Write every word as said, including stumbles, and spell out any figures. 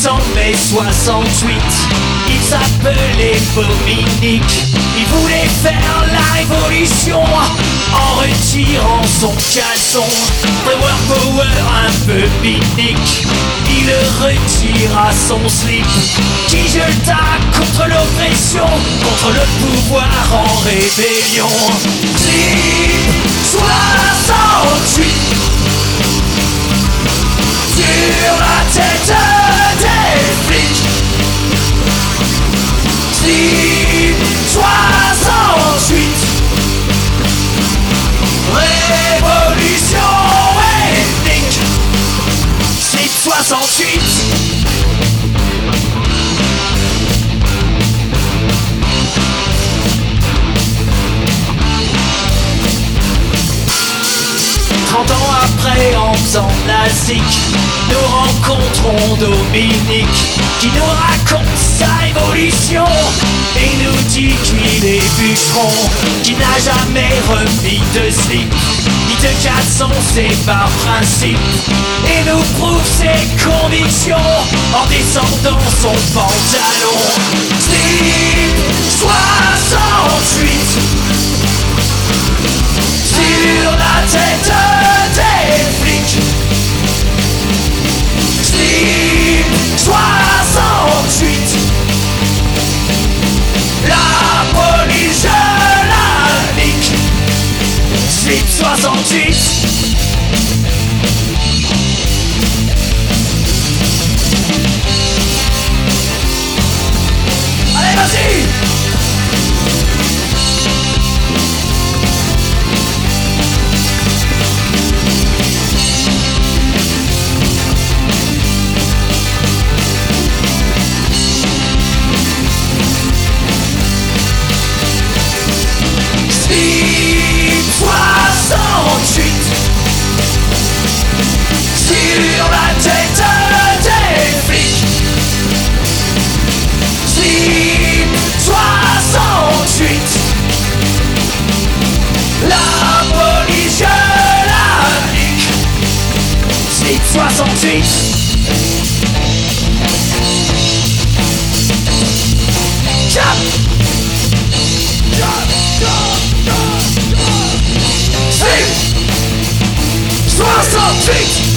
en mai soixante-huit, il s'appelait Dominique. Il voulait faire la révolution en retirant son caleçon. Power, power, un peu binique. Il retira son slip, qui jeta contre l'oppression, contre le pouvoir en rébellion. Slip soixante-huit sur la tête des flics. Slip soixante-huit, révolution ethnique. Slip soixante-huit. Trente ans après, en faisant la zik, nous rencontrons Dominique, qui nous raconte sa évolution et nous dit qu'il est bûcheron, qui n'a jamais remis de slip ni de caleçon, c'est par principe, et nous prouve ses convictions en descendant son pantalon. Slip soixante-huit sur la tête des flics. Slip soixante-huit, la police je la nique. Slip soixante-huit. Allez, vas-y. Sur la tête des flics. Slip soixante-huit, la police je la nique. Slip soixante-huit. Jump. Jump, jump, jump, jump. Slip soixante-huit.